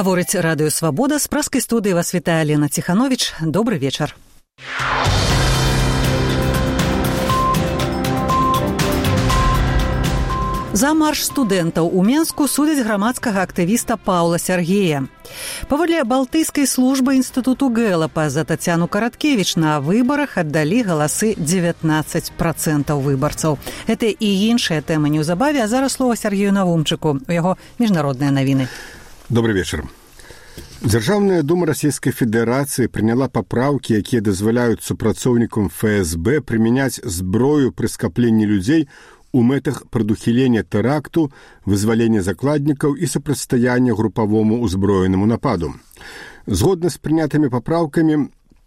Гаворыць радыё «Свабода». З праскай студыі вас вітае Лена Ціхановіч. Добры вечар. За марш студэнтаў у Менску судзяць грамадскага актывіста Паўла Сяргея. Паводле балтыйскай службы інстытуту Гэлапа за Тацяну Караткевіч на выбарах аддалі галасы 19% выбарцаў. Гэта і іншыя тэмы неўзабаве, а зараз слова Сяргею Навумчыку. У яго міжнародныя навіны. Добрый вечер. Дзяржаўная дума Расійскай Федэрацыі прыняла папраўкі, якія дазваляюць супрацоўнікам ФСБ прымяняць зброю пры скапленні людзей у мэтах прадухілення тэракту, вызвалення закладнікаў і супрацьстаяння групавому ўзброенаму нападу. Згодна з прынятымі папраўкамі,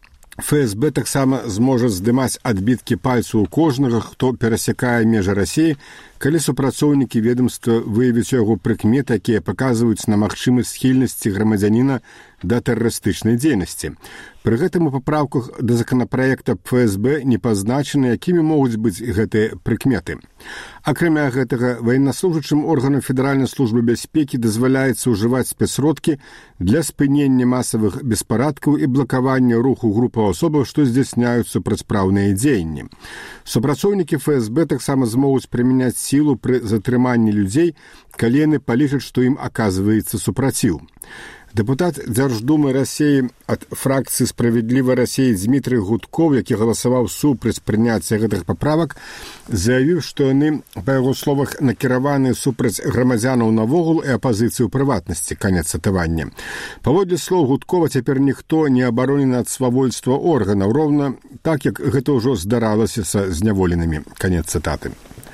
ФСБ таксама зможа здымаць адбіткі пальцаў у кожнага, хто перасякае межы Расіі, калі супрацоўнікі ведомства выявяць у яго прыкметы, якія паказваюць на магчымасць схільнасці грамадзяніна да тэрарыстычнай дзейнасці. Пры гэтым у папраўках да законапраекта ФСБ не пазначаны, якімі могуць быць гэтыя прыкметы. Акрамя гэтага, ваеннаслужачым органам Федэральнай службы бяспекі дазваляецца ўжываць спецсродкі для спынення масавых беспарадкаў і блакавання руху групаў асобаў, што здзяйсняюць супрацьпраўныя дзеянні. Супрацоўнікі ФСБ таксама змогуць прымяняць сілу пры затрыманні людзей, калі яны палічаць, што ім аказваецца супраціў. Дэпутат Дзярждумы Расіі ад фракцыі «Справядлівай Расіі» Дмітрый Гудков, які галасаваў супраць прыняцця гэтых паправак, заявіў, што яны, па яго словах, накіраваны супраць грамадзянаў навогул і апазіцыі ў прыватнасці, канец цытавання. Паводле слоў Гудкова, цяпер ніхто не абаронены ад свавольства органаў, роўна так, як гэта ўжо здаралася са зняволенымі, канец цытаты.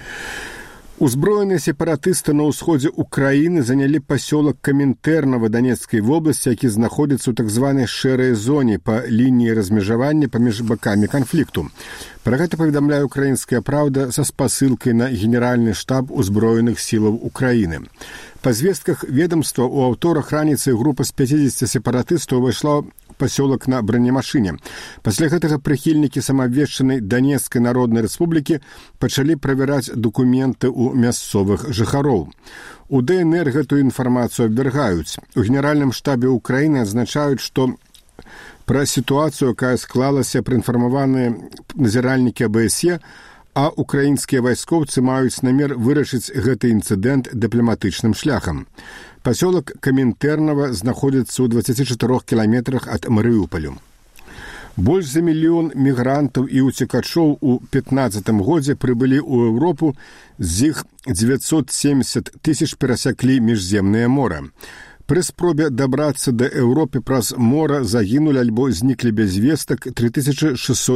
Узброеныя сепаратысты на ўсходзе Украіны занялі пасёлак Каментэрнава Данецкай вобласці, які знаходзіцца ў так званай шэрай зоне па лініі размежавання паміж бакамі канфлікту. Пра гэта паведамляе «Украінская праўда» са спасылкай на генеральны штаб узброеных сілаў Украіны. Па звестках ведамства, у аўторак раніцай група з 50 сепаратыстаў увайшла пасёлак на бронемашыне. Пасля гэтага прыхільнікі самаабвешчанай Данецкай народнай рэспублікі пачалі правяраць дакументы ў мясцовых жыхароў. У ДНР гэтую інфармацыю абвяргаюць. У генеральным штабе Украіны адзначаюць, што пра сітуацыю, якая склалася, праінфармаваныя назіральнікі АБСЕ, а украінскія вайскоўцы маюць намер вырашыць гэты інцыдэнт дыпламатычным шляхам. Пасёлак Каментэрнава знаходзіцца ў 24 кіламетрах ад Марыупалю. Больш за 1 мільён мігрантаў і уцекачоў у 2015 годзе прыбылі ў Еўропу, з іх 970 тысяч перасяклі міжземнае мора. Пры спробе дабрацца да Еўропы праз мора загінулі альбо зніклі без вестак 3695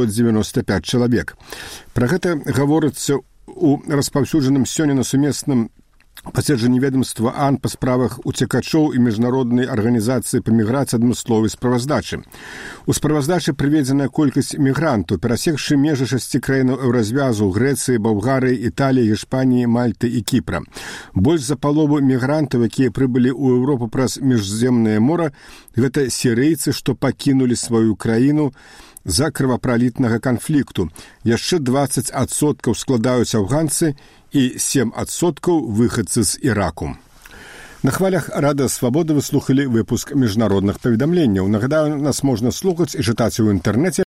чалавек. Пра гэта гаворыцца ў распаўсюджаным сёння на сумесным паседжанні ведомства АН па справах уцекачоў і міжнароднай арганізацыі па міграцыі адмысловай справаздачы. У справаздачы прыведзеная колькасць мігрантаў, перасекшы межы 6 краінаў еўразвязу: Грэцыі, Балгарыі, Італіі, Іспаніі, Мальты і Кіпра. Больш за палову мігрантаў, якія прыбылі ў Еўропу праз міжземнае мора, гэта сірыйцы, што пакінулі сваю краіну за крывапралітнага канфлікту. Яшчэ 20% складаюць афганцы і 7% выхадцы з Іраку. На хвалях Радыё Свабода вы слухалі выпуск міжнародных паведамленняў. Нагадаю, нас можна слухаць і чытаць у інтэрнэце